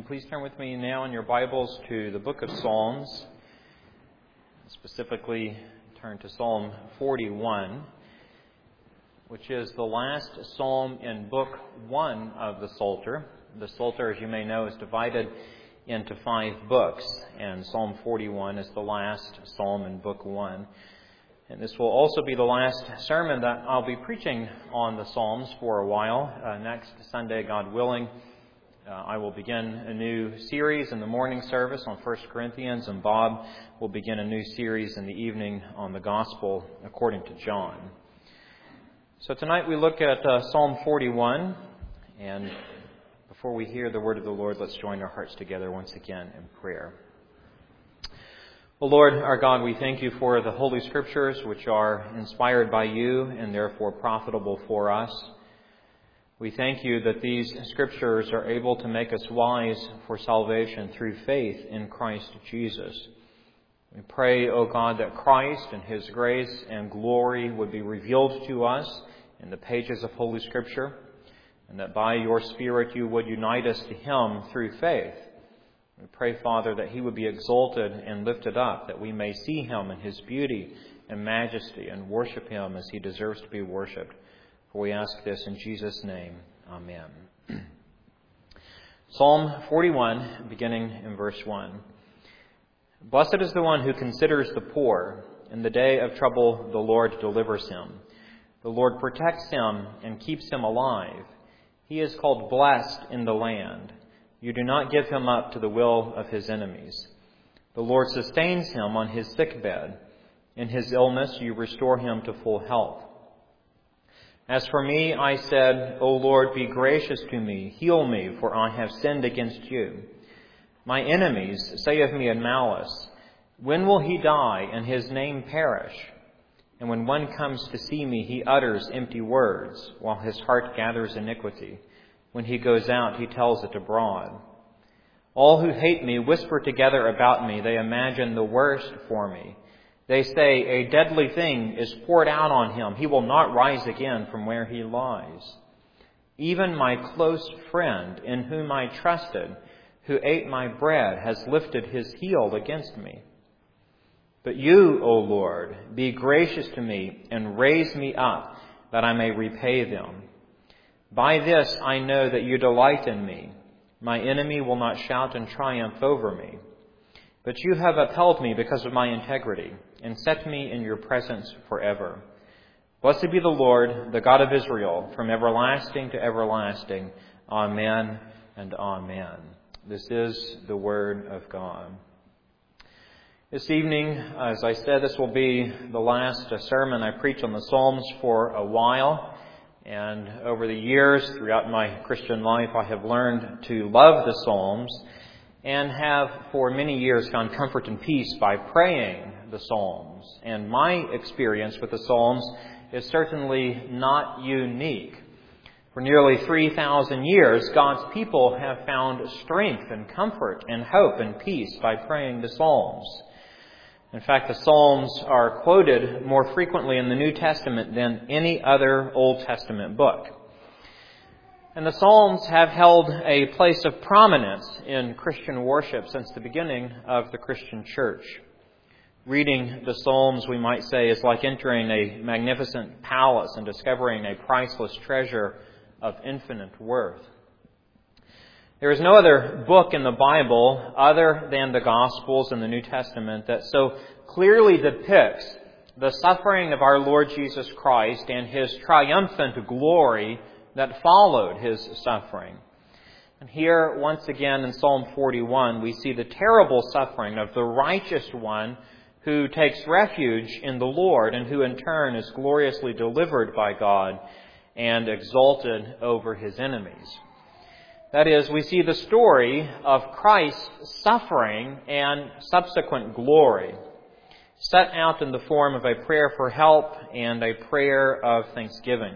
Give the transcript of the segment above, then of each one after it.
And please turn with me now in your Bibles to the book of Psalms. Specifically, turn to Psalm 41, which is the last psalm in Book 1 of the Psalter. The Psalter, as you may know, is divided into 5 books, and Psalm 41 is the last psalm in Book 1. And this will also be the last sermon that I'll be preaching on the Psalms for a while. Next Sunday, God willing, I will begin a new series in the morning service on 1 Corinthians, and Bob will begin a new series in the evening on the Gospel according to John. So tonight we look at Psalm 41, and before we hear the word of the Lord, let's join our hearts together once again in prayer. Well, Lord, our God, we thank you for the Holy Scriptures, which are inspired by you and therefore profitable for us. We thank you that these Scriptures are able to make us wise for salvation through faith in Christ Jesus. We pray, O God, that Christ and His grace and glory would be revealed to us in the pages of Holy Scripture, and that by your Spirit you would unite us to Him through faith. We pray, Father, that He would be exalted and lifted up, that we may see Him in His beauty and majesty and worship Him as He deserves to be worshipped. For we ask this in Jesus' name. Amen. Psalm 41, beginning in verse 1. Blessed is the one who considers the poor. In the day of trouble, the Lord delivers him. The Lord protects him and keeps him alive. He is called blessed in the land. You do not give him up to the will of his enemies. The Lord sustains him on his sickbed. In his illness, you restore him to full health. As for me, I said, O Lord, be gracious to me, heal me, for I have sinned against you. My enemies say of me in malice, when will he die and his name perish? And when one comes to see me, he utters empty words, while his heart gathers iniquity. When he goes out, he tells it abroad. All who hate me whisper together about me. They imagine the worst for me. They say, a deadly thing is poured out on him. He will not rise again from where he lies. Even my close friend, in whom I trusted, who ate my bread, has lifted his heel against me. But you, O Lord, be gracious to me and raise me up, that I may repay them. By this I know that you delight in me. My enemy will not shout in triumph over me. But you have upheld me because of my integrity, and set me in your presence forever. Blessed be the Lord, the God of Israel, from everlasting to everlasting. Amen and amen. This is the word of God. This evening, as I said, this will be the last sermon I preach on the Psalms for a while. And over the years, throughout my Christian life, I have learned to love the Psalms and have for many years found comfort and peace by praying the Psalms. And my experience with the Psalms is certainly not unique. For nearly 3,000 years, God's people have found strength and comfort and hope and peace by praying the Psalms. In fact, the Psalms are quoted more frequently in the New Testament than any other Old Testament book. And the Psalms have held a place of prominence in Christian worship since the beginning of the Christian church. Reading the Psalms, we might say, is like entering a magnificent palace and discovering a priceless treasure of infinite worth. There is no other book in the Bible other than the Gospels and the New Testament that so clearly depicts the suffering of our Lord Jesus Christ and His triumphant glory that followed His suffering. And here, once again in Psalm 41, we see the terrible suffering of the righteous one who takes refuge in the Lord and who in turn is gloriously delivered by God and exalted over his enemies. That is, we see the story of Christ's suffering and subsequent glory set out in the form of a prayer for help and a prayer of thanksgiving.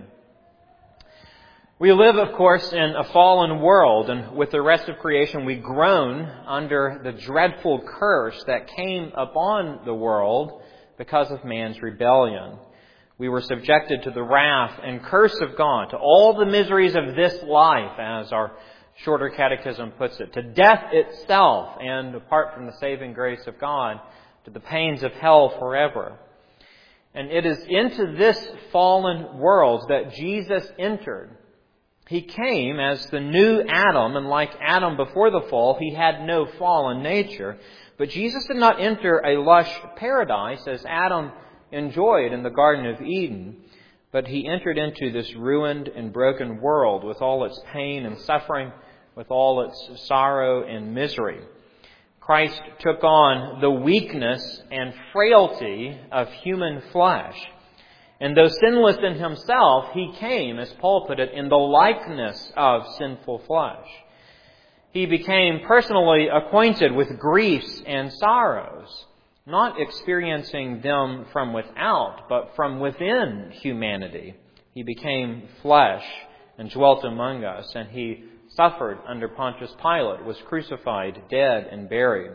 We live, of course, in a fallen world, and with the rest of creation we groan under the dreadful curse that came upon the world because of man's rebellion. We were subjected to the wrath and curse of God, to all the miseries of this life, as our Shorter Catechism puts it, to death itself, and apart from the saving grace of God, to the pains of hell forever. And it is into this fallen world that Jesus entered. He came as the new Adam, and like Adam before the fall, he had no fallen nature. But Jesus did not enter a lush paradise as Adam enjoyed in the Garden of Eden, but he entered into this ruined and broken world with all its pain and suffering, with all its sorrow and misery. Christ took on the weakness and frailty of human flesh. And though sinless in himself, he came, as Paul put it, in the likeness of sinful flesh. He became personally acquainted with griefs and sorrows, not experiencing them from without, but from within humanity. He became flesh and dwelt among us, and he suffered under Pontius Pilate, was crucified, dead, and buried.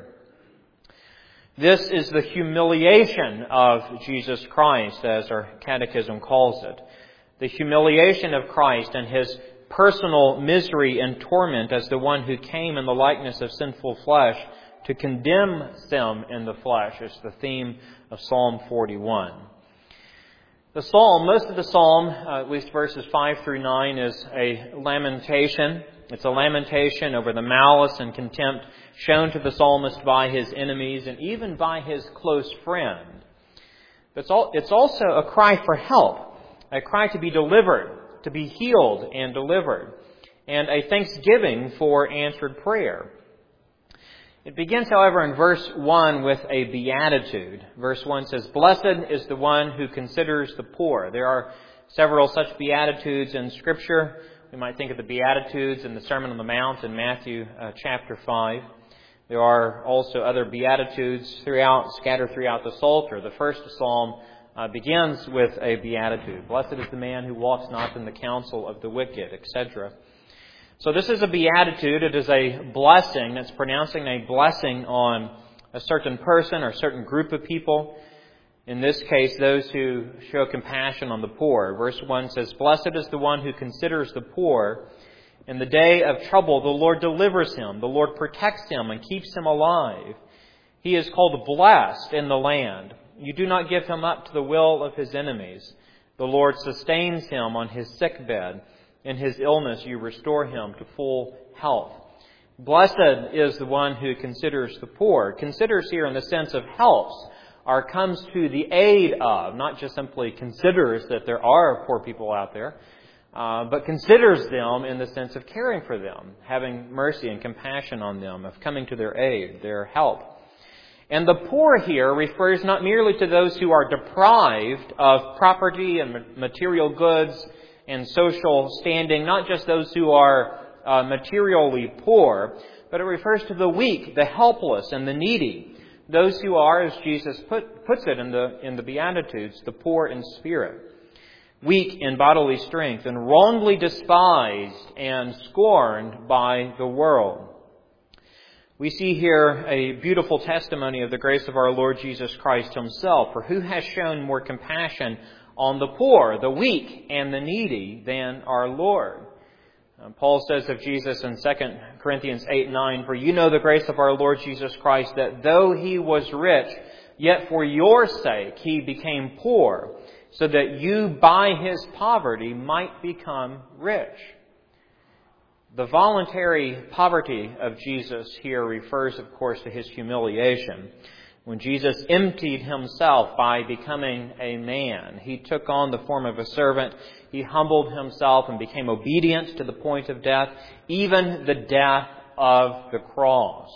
This is the humiliation of Jesus Christ, as our catechism calls it. The humiliation of Christ and his personal misery and torment as the one who came in the likeness of sinful flesh to condemn sin in the flesh is the theme of Psalm 41. The psalm, most of the psalm, at least verses 5 through 9, is a lamentation. It's a lamentation over the malice and contempt shown to the psalmist by his enemies and even by his close friend. It's also a cry for help, a cry to be delivered, to be healed and delivered, and a thanksgiving for answered prayer. It begins, however, in verse 1 with a beatitude. Verse 1 says, "Blessed is the one who considers the poor." There are several such beatitudes in Scripture. We might think of the Beatitudes in the Sermon on the Mount in Matthew chapter 5. There are also other Beatitudes scattered throughout the Psalter. The first psalm begins with a beatitude. "Blessed is the man who walks not in the counsel of the wicked," etc. So this is a beatitude. It is a blessing. It's pronouncing a blessing on a certain person or a certain group of people. In this case, those who show compassion on the poor. Verse 1 says, "Blessed is the one who considers the poor. In the day of trouble, the Lord delivers him. The Lord protects him and keeps him alive. He is called blessed in the land. You do not give him up to the will of his enemies. The Lord sustains him on his sick bed. In his illness, you restore him to full health." Blessed is the one who considers the poor. Considers here in the sense of helps, or comes to the aid of, not just simply considers that there are poor people out there, but considers them in the sense of caring for them, having mercy and compassion on them, of coming to their aid, their help. And the poor here refers not merely to those who are deprived of property and material goods and social standing, not just those who are materially poor, but it refers to the weak, the helpless, and the needy. Those who are, as Jesus puts it in the Beatitudes, the poor in spirit, weak in bodily strength, and wrongly despised and scorned by the world. We see here a beautiful testimony of the grace of our Lord Jesus Christ himself, for who has shown more compassion on the poor, the weak, and the needy than our Lord? Paul says of Jesus in 2 Corinthians 8:9, "For you know the grace of our Lord Jesus Christ, that though he was rich, yet for your sake he became poor, so that you by his poverty might become rich." The voluntary poverty of Jesus here refers, of course, to his humiliation. When Jesus emptied himself by becoming a man, he took on the form of a servant. He humbled himself and became obedient to the point of death, even the death of the cross.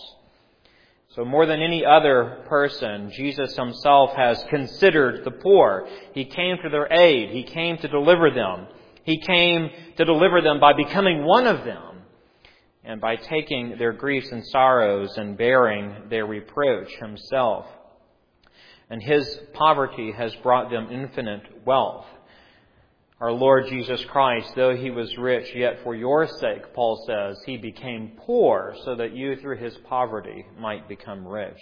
So more than any other person, Jesus himself has considered the poor. He came to their aid. He came to deliver them. He came to deliver them by becoming one of them, and by taking their griefs and sorrows and bearing their reproach himself. And his poverty has brought them infinite wealth. Our Lord Jesus Christ, though he was rich, yet for your sake, Paul says, he became poor so that you through his poverty might become rich.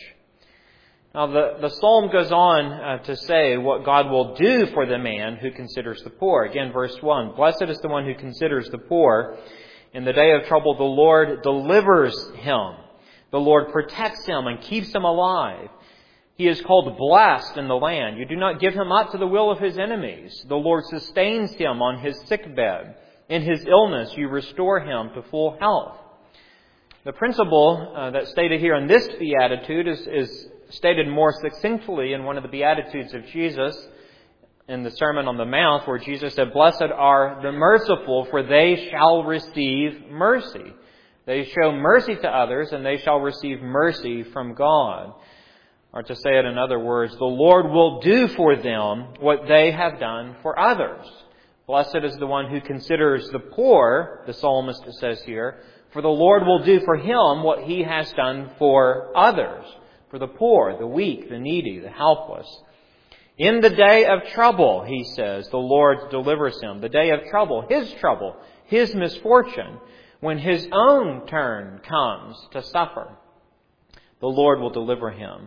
Now the psalm goes on to say what God will do for the man who considers the poor. Again, verse 1, "Blessed is the one who considers the poor. In the day of trouble, the Lord delivers him. The Lord protects him and keeps him alive. He is called blessed in the land. You do not give him up to the will of his enemies. The Lord sustains him on his sickbed. In his illness, you restore him to full health. The principle that's stated here in this beatitude is stated more succinctly in one of the beatitudes of Jesus in the Sermon on the Mount, where Jesus said, "Blessed are the merciful, for they shall receive mercy." They show mercy to others, and they shall receive mercy from God. Or to say it in other words, the Lord will do for them what they have done for others. Blessed is the one who considers the poor, the psalmist says here, for the Lord will do for him what he has done for others, for the poor, the weak, the needy, the helpless. In the day of trouble, he says, the Lord delivers him. The day of trouble, his misfortune, when his own turn comes to suffer, the Lord will deliver him.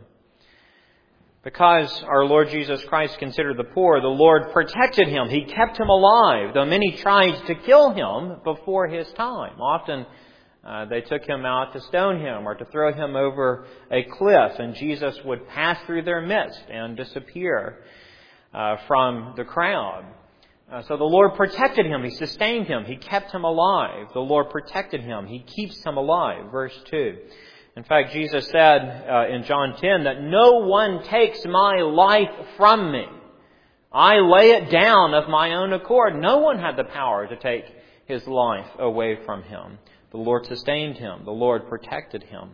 Because our Lord Jesus Christ considered the poor, the Lord protected him. He kept him alive, though many tried to kill him before his time. Often they took him out to stone him or to throw him over a cliff, and Jesus would pass through their midst and disappear from the crowd. So the Lord protected him. He sustained him. He kept him alive. The Lord protected him. He keeps him alive. Verse 2. In fact, Jesus said in John 10 that no one takes my life from me. I lay it down of my own accord. No one had the power to take his life away from him. The Lord sustained him. The Lord protected him.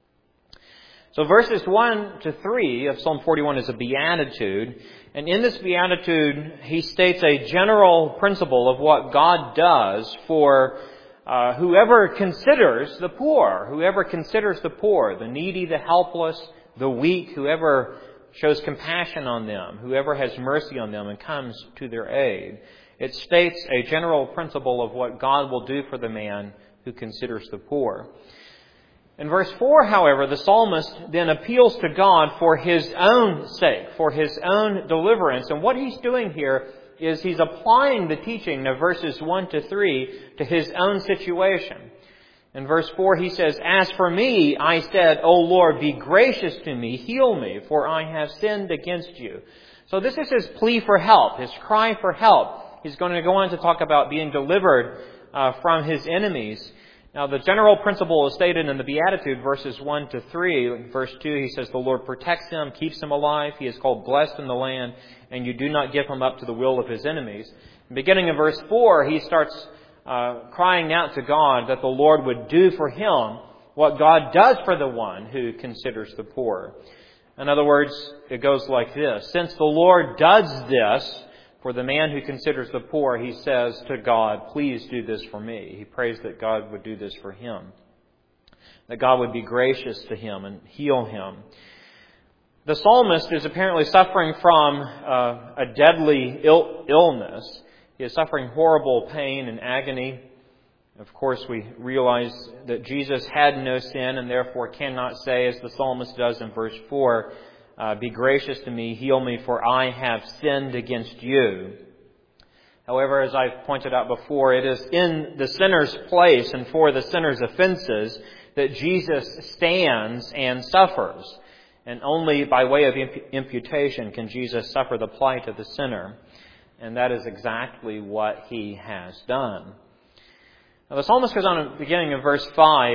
So verses 1 to 3 of Psalm 41 is a beatitude. And in this beatitude, he states a general principle of what God does for whoever considers the poor, the needy, the helpless, the weak, whoever shows compassion on them, whoever has mercy on them and comes to their aid. It states a general principle of what God will do for the man who considers the poor. In verse 4, however, the psalmist then appeals to God for his own sake, for his own deliverance. And what he's doing here is he's applying the teaching of verses 1 to 3 to his own situation. In verse 4 he says, "As for me, I said, O Lord, be gracious to me, heal me, for I have sinned against you." So this is his plea for help, his cry for help. He's going to go on to talk about being delivered from his enemies. Now, the general principle is stated in the Beatitude, verses 1 to 3. In verse 2, he says, the Lord protects him, keeps him alive. He is called blessed in the land, and you do not give him up to the will of his enemies. Beginning in verse 4, he starts crying out to God that the Lord would do for him what God does for the one who considers the poor. In other words, it goes like this. Since the Lord does this for the man who considers the poor, he says to God, please do this for me. He prays that God would do this for him, that God would be gracious to him and heal him. The psalmist is apparently suffering from a deadly illness. He is suffering horrible pain and agony. Of course, we realize that Jesus had no sin and therefore cannot say, as the psalmist does in verse 4, be gracious to me, heal me, for I have sinned against you. However, as I've pointed out before, it is in the sinner's place and for the sinner's offenses that Jesus stands and suffers. And only by way of imputation can Jesus suffer the plight of the sinner. And that is exactly what he has done. Now, the psalmist goes on at the beginning of verse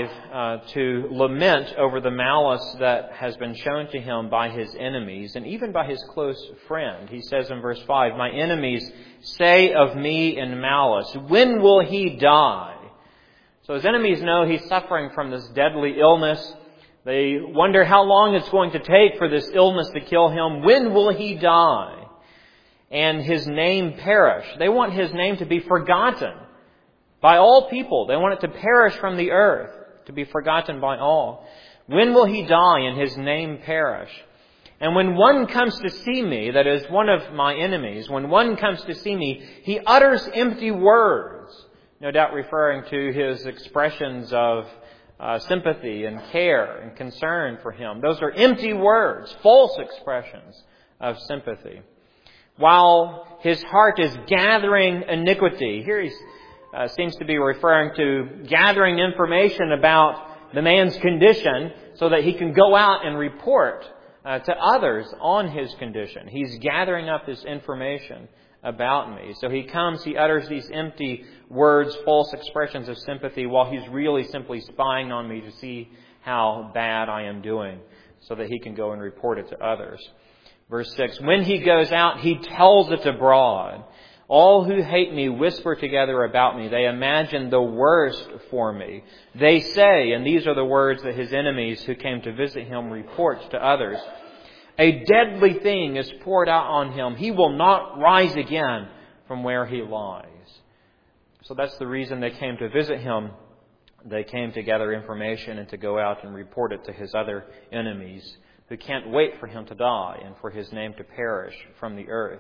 5 to lament over the malice that has been shown to him by his enemies and even by his close friend. He says in verse 5, my enemies say of me in malice, when will he die? So his enemies know he's suffering from this deadly illness. They wonder how long it's going to take for this illness to kill him. When will he die? And his name perish. They want his name to be forgotten by all people. They want it to perish from the earth, to be forgotten by all. When will he die and his name perish? And when one comes to see me, that is one of my enemies, when one comes to see me, he utters empty words, no doubt referring to his expressions of sympathy and care and concern for him. Those are empty words, false expressions of sympathy. While his heart is gathering iniquity. Here he's seems to be referring to gathering information about the man's condition so that he can go out and report to others on his condition. He's gathering up this information about me. So he comes, he utters these empty words, false expressions of sympathy, while he's really simply spying on me to see how bad I am doing, so that he can go and report it to others. Verse 6, when he goes out, he tells it abroad. All who hate me whisper together about me. They imagine the worst for me. They say, and these are the words that his enemies who came to visit him report to others, a deadly thing is poured out on him. He will not rise again from where he lies. So that's the reason they came to visit him. They came to gather information and to go out and report it to his other enemies who can't wait for him to die and for his name to perish from the earth.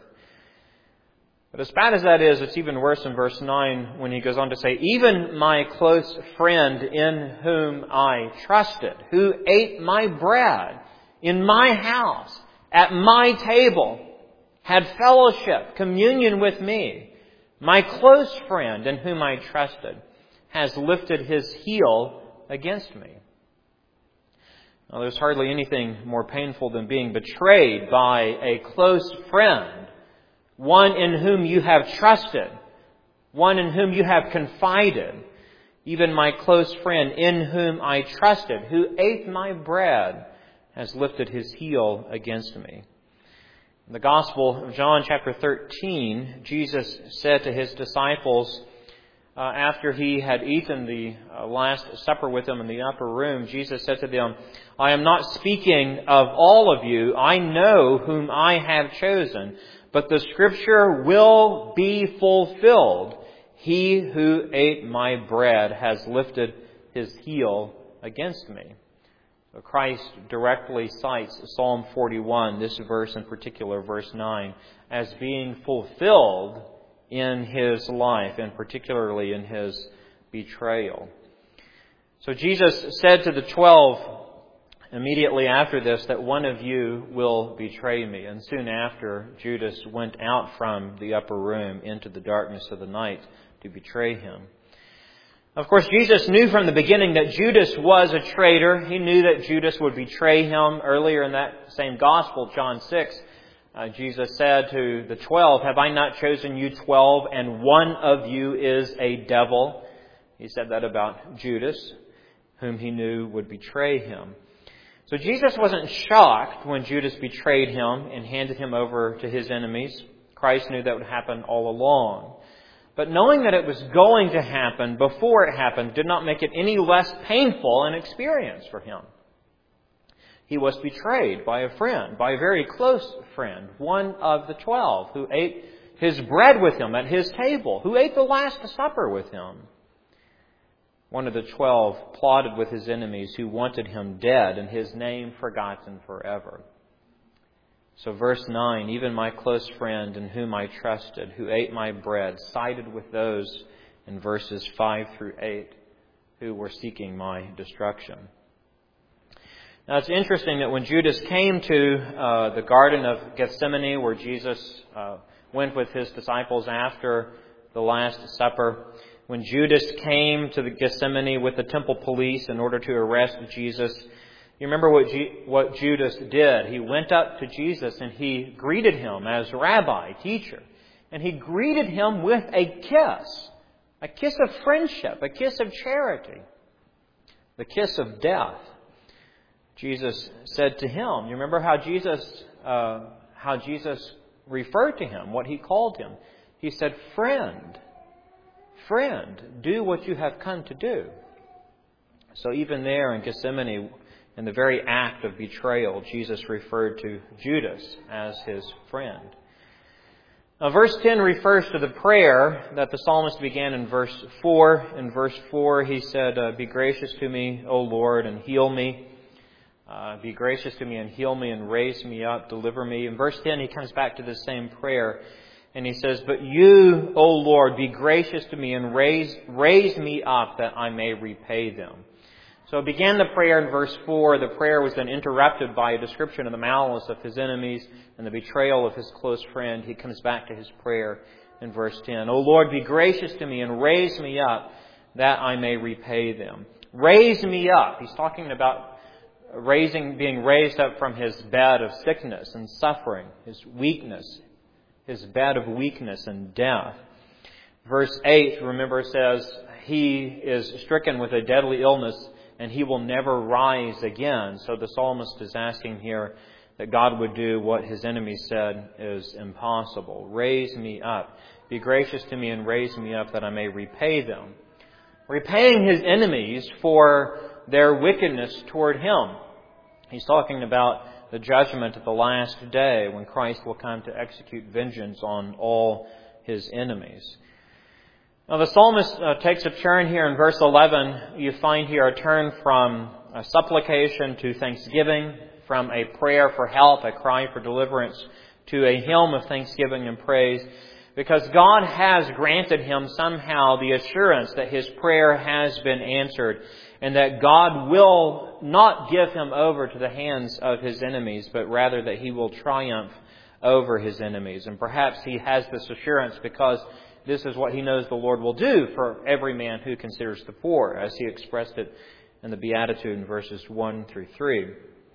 But as bad as that is, it's even worse in verse 9 when he goes on to say, even my close friend in whom I trusted, who ate my bread in my house, at my table, had fellowship, communion with me, my close friend in whom I trusted, has lifted his heel against me. Now, there's hardly anything more painful than being betrayed by a close friend, one in whom you have trusted, one in whom you have confided. Even my close friend in whom I trusted, who ate my bread, has lifted his heel against me. In the Gospel of John chapter 13, Jesus said to his disciples, after he had eaten the Last Supper with them in the upper room, Jesus said to them, I am not speaking of all of you. I know whom I have chosen, but the Scripture will be fulfilled. He who ate my bread has lifted his heel against me. So Christ directly cites Psalm 41, this verse in particular, verse 9, as being fulfilled in his life, and particularly in his betrayal. So Jesus said to the 12 immediately after this that one of you will betray me. And soon after, Judas went out from the upper room into the darkness of the night to betray him. Of course, Jesus knew from the beginning that Judas was a traitor. He knew that Judas would betray him. Earlier in that same Gospel, John 6, Jesus said to the 12, have I not chosen you 12, and one of you is a devil? He said that about Judas, whom he knew would betray him. So Jesus wasn't shocked when Judas betrayed him and handed him over to his enemies. Christ knew that would happen all along. But knowing that it was going to happen before it happened did not make it any less painful an experience for him. He was betrayed by a friend, by a very close friend, one of the 12, who ate his bread with him at his table, who ate the Last Supper with him. One of the 12 plotted with his enemies who wanted him dead and his name forgotten forever. So verse 9, even my close friend in whom I trusted, who ate my bread, sided with those in verses 5 through 8 who were seeking my destruction. Now it's interesting that when Judas came to the Garden of Gethsemane, where Jesus went with his disciples after the Last Supper, when Judas came to the Gethsemane with the temple police in order to arrest Jesus, you remember what Judas did. He went up to Jesus and he greeted him as rabbi, teacher. And he greeted him with a kiss of friendship, a kiss of charity, the kiss of death. Jesus said to him, you remember how Jesus referred to him, what he called him. He said, friend, do what you have come to do. So even there in Gethsemane, in the very act of betrayal, Jesus referred to Judas as his friend. Now, verse 10 refers to the prayer that the psalmist began in verse 4. In verse 4, he said, be gracious to me, O Lord, and heal me. Be gracious to me and heal me and raise me up, deliver me. In verse 10, he comes back to the same prayer. And he says, but you, O Lord, be gracious to me and raise me up that I may repay them. So it began the prayer in verse 4. The prayer was then interrupted by a description of the malice of his enemies and the betrayal of his close friend. He comes back to his prayer in verse 10. O Lord, be gracious to me and raise me up that I may repay them. Raise me up. He's talking about being raised up from his bed of sickness and suffering, his weakness, his bed of weakness and death. Verse 8, remember, says he is stricken with a deadly illness and he will never rise again. So the psalmist is asking here that God would do what his enemies said is impossible. Raise me up. Be gracious to me and raise me up that I may repay them. Repaying his enemies for their wickedness toward him. He's talking about the judgment at the last day when Christ will come to execute vengeance on all his enemies. Now the psalmist takes a turn here in verse 11. You find here a turn from a supplication to thanksgiving, from a prayer for help, a cry for deliverance, to a hymn of thanksgiving and praise, because God has granted him somehow the assurance that his prayer has been answered and that God will not give him over to the hands of his enemies, but rather that he will triumph over his enemies. And perhaps he has this assurance because this is what he knows the Lord will do for every man who considers the poor, as he expressed it in the Beatitude in verses 1 through 3.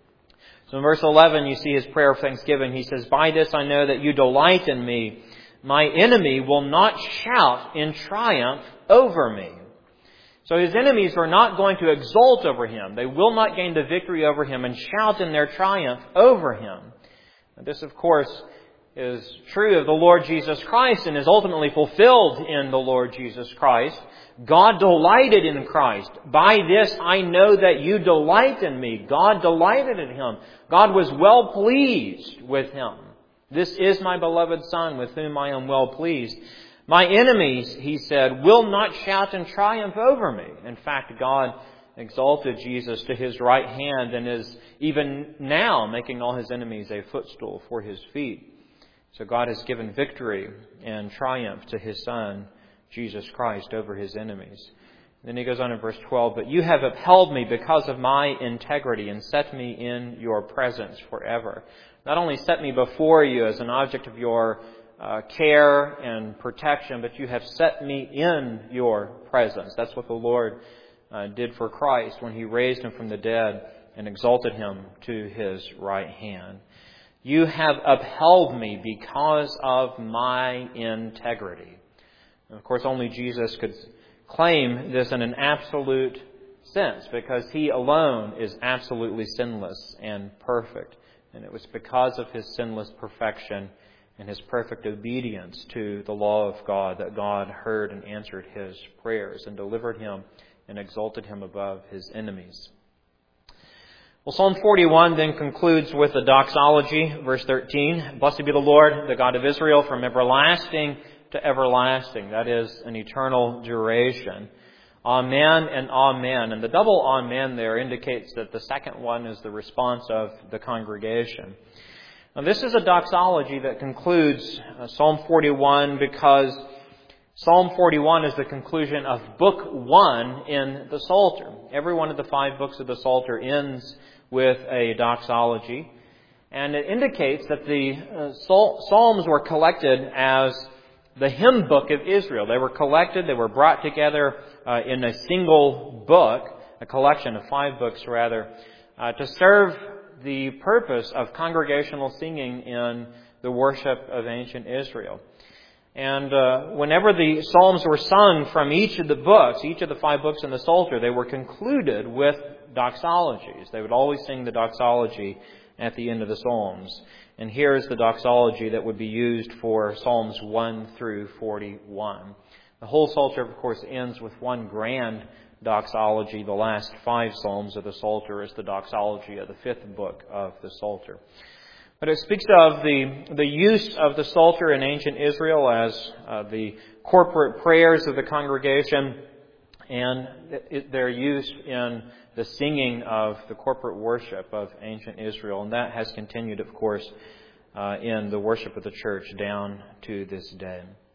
So in verse 11, you see his prayer of thanksgiving. He says, "By this I know that you delight in me. My enemy will not shout in triumph over me." So his enemies are not going to exult over him. They will not gain the victory over him and shout in their triumph over him. And this, of course, is true of the Lord Jesus Christ and is ultimately fulfilled in the Lord Jesus Christ. God delighted in Christ. By this I know that you delight in me. God delighted in him. God was well pleased with him. This is my beloved Son with whom I am well pleased. My enemies, he said, will not shout in triumph over me. In fact, God exalted Jesus to his right hand and is even now making all his enemies a footstool for his feet. So God has given victory and triumph to his Son, Jesus Christ, over his enemies. Then he goes on in verse 12, "But you have upheld me because of my integrity and set me in your presence forever." Not only set me before you as an object of your care and protection, but you have set me in your presence. That's what the Lord did for Christ when he raised him from the dead and exalted him to his right hand. You have upheld me because of my integrity. And of course, only Jesus could claim this in an absolute sense because he alone is absolutely sinless and perfect. And it was because of his sinless perfection and his perfect obedience to the law of God that God heard and answered his prayers and delivered him and exalted him above his enemies. Well, Psalm 41 then concludes with a doxology, verse 13. "Blessed be the Lord, the God of Israel, from everlasting to everlasting." That is an eternal duration. Amen and amen. And the double amen there indicates that the second one is the response of the congregation. Now, this is a doxology that concludes Psalm 41 because Psalm 41 is the conclusion of Book 1 in the Psalter. Every one of the 5 books of the Psalter ends with a doxology. And it indicates that the Psalms were collected as the hymn book of Israel. They were collected, they were brought together in a single book, a collection of 5 books rather, to serve the purpose of congregational singing in the worship of ancient Israel. And whenever the Psalms were sung from each of the books, each of the 5 books in the Psalter, they were concluded with doxologies. They would always sing the doxology at the end of the Psalms. And here is the doxology that would be used for Psalms 1 through 41. The whole Psalter, of course, ends with one grand doxology. The last 5 Psalms of the Psalter is the doxology of the 5th book of the Psalter. But it speaks of the use of the Psalter in ancient Israel as the corporate prayers of the congregation and their use in the singing of the corporate worship of ancient Israel. And that has continued, of course, in the worship of the church down to this day.